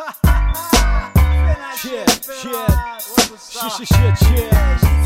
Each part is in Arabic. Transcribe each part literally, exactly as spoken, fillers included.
Shit, shit, shit, shit, shit.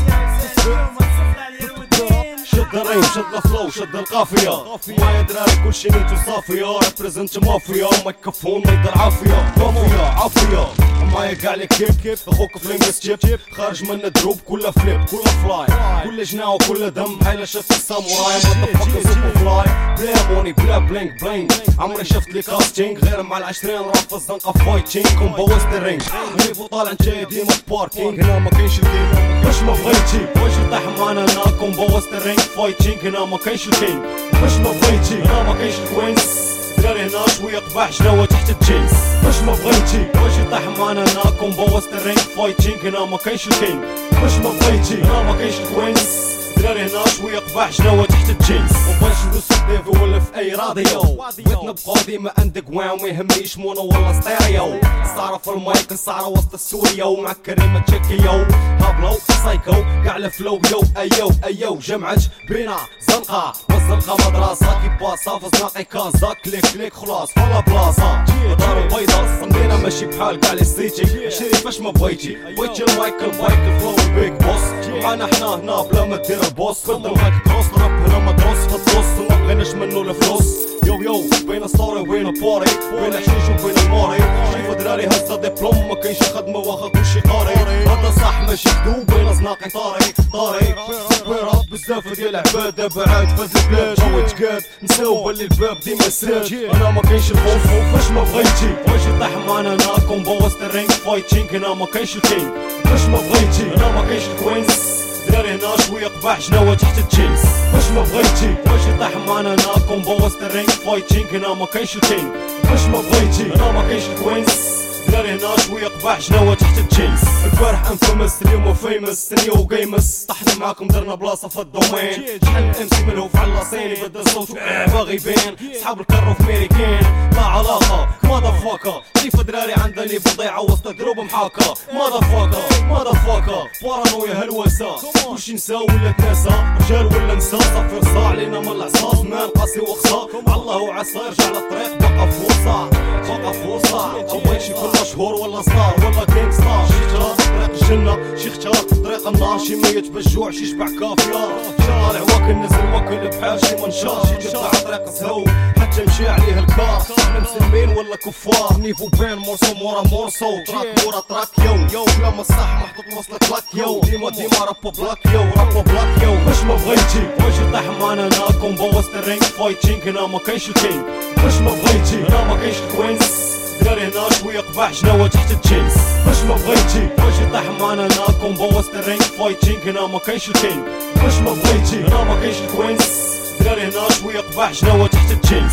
شد الريم شد الفلو شد القافية ما يدراري كل شي نيتو صافية ريبريزنت مافيا ما يكفون ما يدر عافية مافيا عافية ما يقع لك كيف كيف اخوك فلينجس جيب خارج من دروب كله فليب كله فلاي كل جناح وكل دم حيل شفت الساموراي مدفقة سوبر فلاي بلا موني بلا بلينك بلينك عمري شفت لي كاستينج غير مع العشرين رافض الزنقة فايتشينج كومبو وسط الرينج غريب وطالع جاي ديما باركينج هنا ما كاينش الكينج باش ما بغيتي واش يطيح معانا هنا كومبو وسط الرينج فايتشينج هنا ما كاينش الكينج باش ما بغيتي هنا ما كاينش الكوينز دراري هنا شوية قباح شناوة تحت الجينز باش ما بغيتي واش يطيح معانا هنا كومبو وسط الرينج فايتشينج هنا ما كاينش الكينج باش ما بغيتي هنا ما كاينش الكوينز دراري هنا شوية قباح شناوة تحت الجينز وباش ندوس في ولا في اي راديو بغيت نبقى ديما عندك واو ما يهمنيش مونو ولا ستيريو السعرة في المايك السعرة وسط السوريو مع كريمة تشيكيو هابلو سايكو قاع الفلو يو ايو ايو جمعت بينا زنقة والزنقة مدرسة كي باسا في زناقي كازا كليك كليك خلاص فلا بلاصة دار بيضا صندينا ماشي بحال قاع لي سيتي شري فاش ما بغيتي بغيتي المايك البايك الفلو البيك بوس معانا حنا هنا بلا ما دير البوس خدم هاك كروس راب هنا مدروس في الدروس ما بغيناش منو الفلوس يو يو بين ستوري وبين باري بين حشيش وبين الماري شوفوا دراري هزا دبلوم ما كاينش خدمة واخا كلشي طاري هذا صح ماشي كذوب بين زناقي طاري طاري بيراب بزاف ديال العباد بعاد فاز البلاد جو تقاد نساو بلي الباب ديما ساد انا ما كاينش الخوف فاش ما بغيتي واش يطيح معانا هنا كومبو وسط الرينج فايتشينج هنا ما كاينش الكينج فاش ما بغيتي هنا ما كاينش الكوينز دراري هنا شوية قباح شناوة تحت الجينز باش ما بغيتي واش يطيح معانا هنا كومبو وسط الرينج فايتشينج هنا ما كاينش الكينج باش ما بغيتي هنا ما كاينش الكوينز دراري هنا شوية قباح شناوة تحت الجينز البارح انفمس اليوم فيمس نيو جيمس طحنا معاكم درنا بلاصة في الدومين شحال ام سي ملهوف على لاسيني بدل صوت باغي يبان صحاب الكرو في ميريكان لا علاقة ماذا فاكا كيف دراري عندها لي بضيعة وسط دروب محاكا ماذا فاكا ماذا فاكا بارانويا هلوسة كلشي نسا ولا تناسى رجال ولا نسا صفر صاع علينا من العصاص مان قاسي وخصا الله عسى يرجع للطريق بقى فرصة بقى فرصة مبغيتش يكون مشهور ولا ستار ولا كينغ ستار شي اختار طريق الجنة شي اختار طريق النار شي ميت بالجوع شي شبع كافيار شارع واكل نزل واكل بحال شي منشار شي تطلع طريق سهو حتى مشي عليه الكار مسلمين ولا كفار نيفو بين مورسو مورا مورسو تراك مورا تراك يو يو كلام الصح محطوط وصلت لك يو ديما ديما رابو بلاك يو رابو بلاك يو باش ما بغيتي واش يطيح معانا هنا كومبو وسط الرينج فايتشينج هنا ما كاينش الكينج باش ما بغيتي هنا ما كاينش الكوينز دراري هنا شوية قباح شناوة تحت الجينز باش ما بغيتي واش يطيح معانا هنا كومبو وسط الرينج فايتشينج هنا ما كاينش الكينج باش ما بغيتي هنا ما كاينش الكوينز دراري هنا شوية قباح شناوة تحت الجينز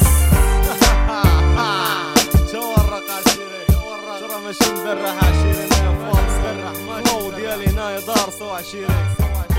تورق عشيري ترى ماشي مبرح عشيري انا فالص برح ما ديالي هنايا دار سوا عشيري